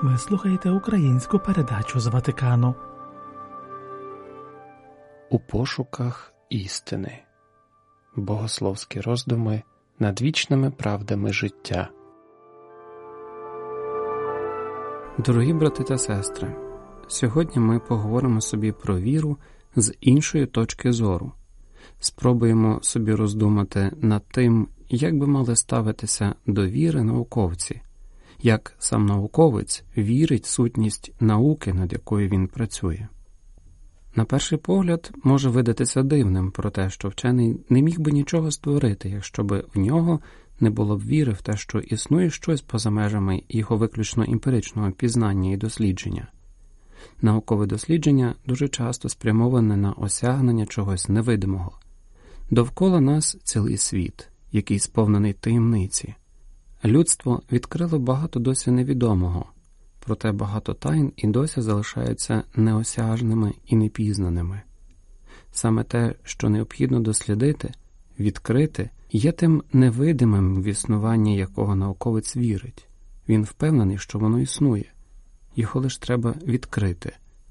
Ви слухаєте українську передачу з Ватикану. У пошуках істини. Богословські роздуми над вічними правдами життя. Дорогі брати та сестри, сьогодні ми поговоримо собі про віру з іншої точки зору. Спробуємо собі роздумати над тим, як би мали ставитися до віри науковці, як сам науковець вірить в сутність науки, над якою він працює. На перший погляд може видатися дивним про те, що вчений не міг би нічого створити, якщо б в нього не було б віри в те, що існує щось поза межами його виключно емпіричного пізнання і дослідження. Наукове дослідження дуже часто спрямоване на осягнення чогось невидимого. Довкола нас цілий світ, який сповнений таємниці. Людство відкрило багато досі невідомого, проте багато тайн і досі залишаються неосяжними і непізнаними. Саме те, що необхідно дослідити, відкрити, є тим невидимим, в існуванні якого науковець вірить. Він впевнений, що воно існує. Його лише треба відкрити.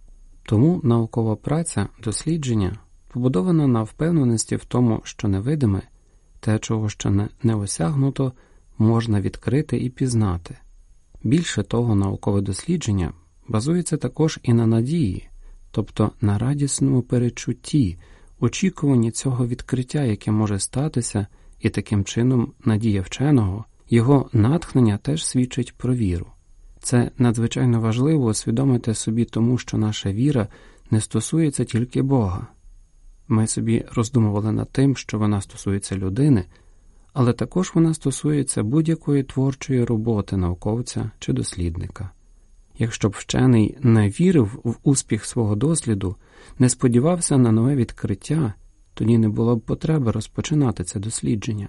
Тому наукова праця, дослідження побудована на впевненості в тому, що невидиме, те, чого ще не осягнуто, можна відкрити і пізнати. Більше того, наукове дослідження базується також і на надії, тобто на радісному передчутті, очікуванні цього відкриття, яке може статися, і таким чином надія вченого, його натхнення теж свідчить про віру. Це надзвичайно важливо усвідомити собі тому, що наша віра не стосується тільки Бога. Ми собі роздумували над тим, що вона стосується людини, але також вона стосується будь-якої творчої роботи науковця чи дослідника. Якщо б вчений не вірив в успіх свого досліду, не сподівався на нове відкриття, тоді не було б потреби розпочинати це дослідження.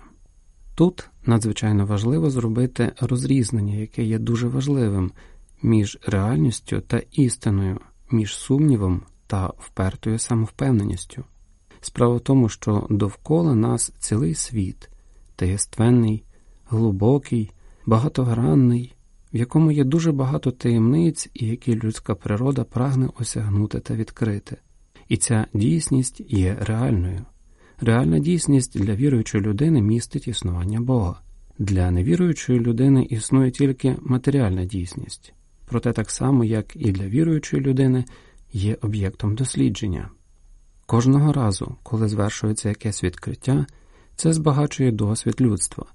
Тут надзвичайно важливо зробити розрізнення, яке є дуже важливим, між реальністю та істиною, між сумнівом та впертою самовпевненістю. Справа в тому, що довкола нас цілий світ, таєственний, глибокий, багатогранний, в якому є дуже багато таємниць і які людська природа прагне осягнути та відкрити. І ця дійсність є реальною. Реальна дійсність для віруючої людини містить існування Бога. Для невіруючої людини існує тільки матеріальна дійсність. Проте так само, як і для віруючої людини, є об'єктом дослідження. Кожного разу, коли звершується якесь відкриття, це збагачує досвід людства.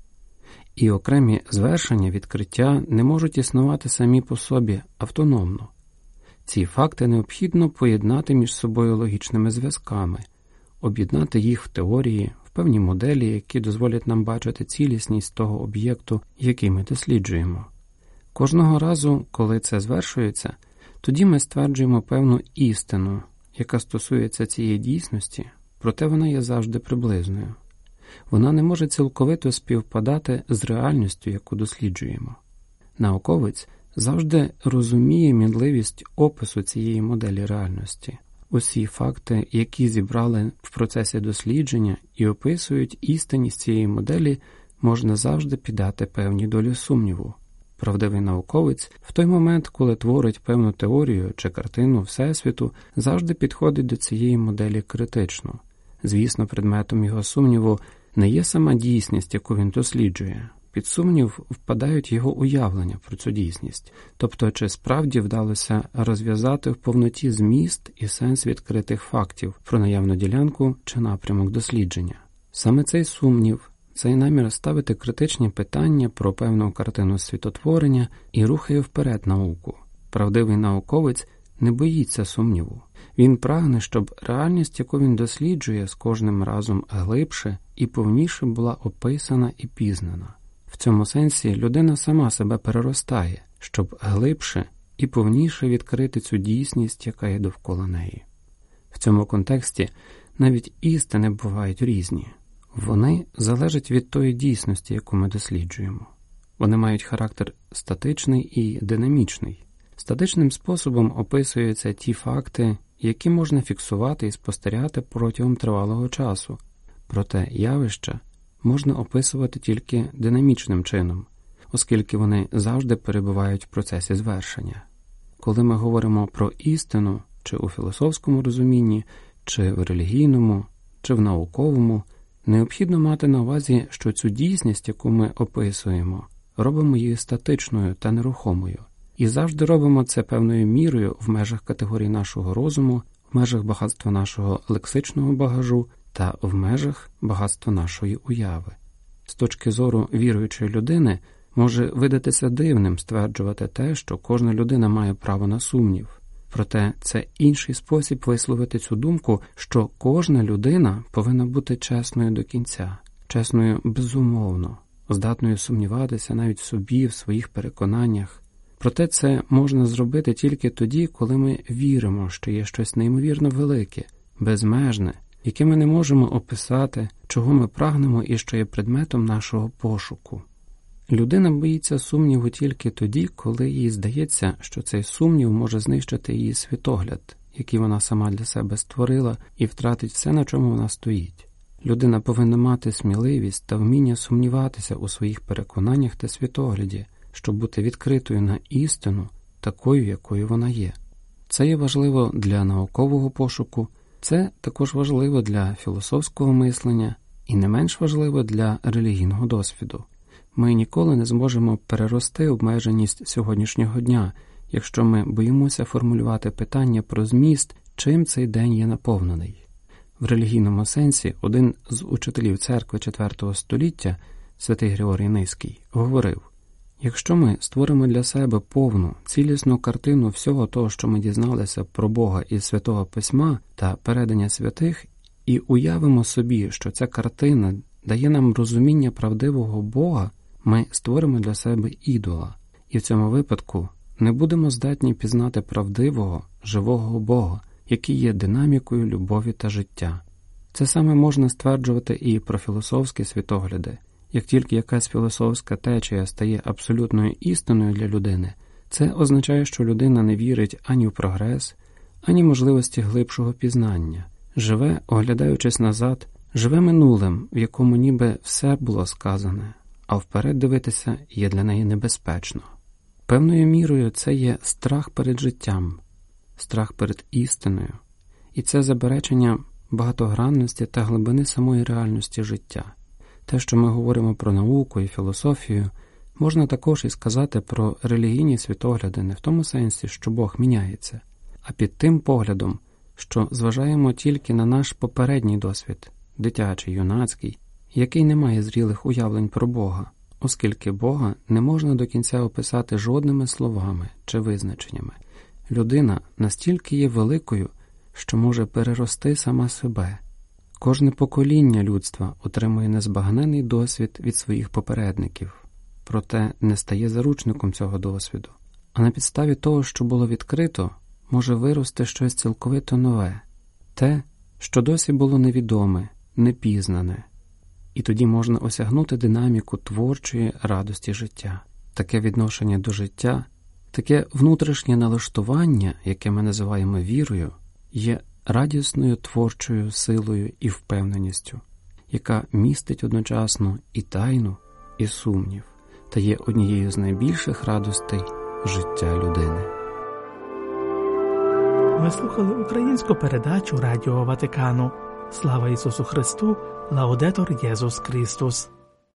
І окремі звершення відкриття не можуть існувати самі по собі автономно. Ці факти необхідно поєднати між собою логічними зв'язками, об'єднати їх в теорії, в певні моделі, які дозволять нам бачити цілісність того об'єкту, який ми досліджуємо. Кожного разу, коли це звершується, тоді ми стверджуємо певну істину, яка стосується цієї дійсності, проте вона є завжди приблизною. Вона не може цілковито співпадати з реальністю, яку досліджуємо. Науковець завжди розуміє мінливість опису цієї моделі реальності. Усі факти, які зібрали в процесі дослідження і описують істинність цієї моделі, можна завжди піддати певній долі сумніву. Правдивий науковець в той момент, коли творить певну теорію чи картину Всесвіту, завжди підходить до цієї моделі критично. Звісно, предметом його сумніву не є сама дійсність, яку він досліджує. Під сумнів впадають його уявлення про цю дійсність, тобто чи справді вдалося розв'язати в повноті зміст і сенс відкритих фактів про наявну ділянку чи напрямок дослідження. Саме цей сумнів, цей намір ставити критичні питання про певну картину світотворення і рухає вперед науку. Правдивий науковець не боїться сумніву. Він прагне, щоб реальність, яку він досліджує, з кожним разом глибше і повніше була описана і пізнана. В цьому сенсі людина сама себе переростає, щоб глибше і повніше відкрити цю дійсність, яка є довкола неї. В цьому контексті навіть істини бувають різні. Вони залежать від тої дійсності, яку ми досліджуємо. Вони мають характер статичний і динамічний. Статичним способом описуються ті факти, які можна фіксувати і спостерігати протягом тривалого часу. Проте явища можна описувати тільки динамічним чином. оскільки вони завжди перебувають в процесі звершення. Коли ми говоримо про істину, чи у філософському розумінні, чи в релігійному, чи в науковому, необхідно мати на увазі, що цю дійсність, яку ми описуємо, робимо її статичною та нерухомою. І завжди робимо це певною мірою в межах категорій нашого розуму, в межах багатства нашого лексичного багажу та в межах багатства нашої уяви. З точки зору віруючої людини може видатися дивним стверджувати те, що кожна людина має право на сумнів. Проте це інший спосіб висловити цю думку, що кожна людина повинна бути чесною до кінця, чесною безумовно, здатною сумніватися навіть в собі, в своїх переконаннях. Проте це можна зробити тільки тоді, коли ми віримо, що є щось неймовірно велике, безмежне, яке ми не можемо описати, чого ми прагнемо і що є предметом нашого пошуку. Людина боїться сумніву тільки тоді, коли їй здається, що цей сумнів може знищити її світогляд, який вона сама для себе створила, і втратить все, на чому вона стоїть. Людина повинна мати сміливість та вміння сумніватися у своїх переконаннях та світогляді, щоб бути відкритою на істину, такою, якою вона є. Це є важливо для наукового пошуку, це також важливо для філософського мислення і не менш важливо для релігійного досвіду. Ми ніколи не зможемо перерости обмеженість сьогоднішнього дня, якщо ми боїмося формулювати питання про зміст, чим цей день є наповнений. В релігійному сенсі один з учителів церкви IV століття, святий Григорій Низький, говорив: якщо ми створимо для себе повну, цілісну картину всього того, що ми дізналися про Бога із Святого Письма та передання святих, і уявимо собі, що ця картина дає нам розуміння правдивого Бога, ми створимо для себе ідола, і в цьому випадку не будемо здатні пізнати правдивого, живого Бога, який є динамікою любові та життя. Це саме можна стверджувати і про філософські світогляди. Як тільки якась філософська течія стає абсолютною істиною для людини, це означає, що людина не вірить ані в прогрес, ані можливості глибшого пізнання, живе, оглядаючись назад, живе минулим, в якому ніби все було сказане, а вперед дивитися є для неї небезпечно. Певною мірою це є страх перед життям, страх перед істиною, і це заперечення багатогранності та глибини самої реальності життя. Те, що ми говоримо про науку і філософію, можна також і сказати про релігійні світогляди не в тому сенсі, що Бог міняється, а під тим поглядом, що зважаємо тільки на наш попередній досвід, дитячий, юнацький, який не має зрілих уявлень про Бога, оскільки Бога не можна до кінця описати жодними словами чи визначеннями. Людина настільки є великою, що може перерости сама себе. Кожне покоління людства отримує незбагненний досвід від своїх попередників, проте не стає заручником цього досвіду. А на підставі того, що було відкрито, може вирости щось цілковито нове, те, що досі було невідоме, непізнане. І тоді можна осягнути динаміку творчої радості життя. Таке відношення до життя, таке внутрішнє налаштування, яке ми називаємо вірою, є радісною творчою силою і впевненістю, яка містить одночасно і тайну, і сумнів, та є однією з найбільших радостей життя людини. Ви слухали українську передачу Радіо Ватикану. Слава Ісусу Христу! Лаудетор Єсус Христос!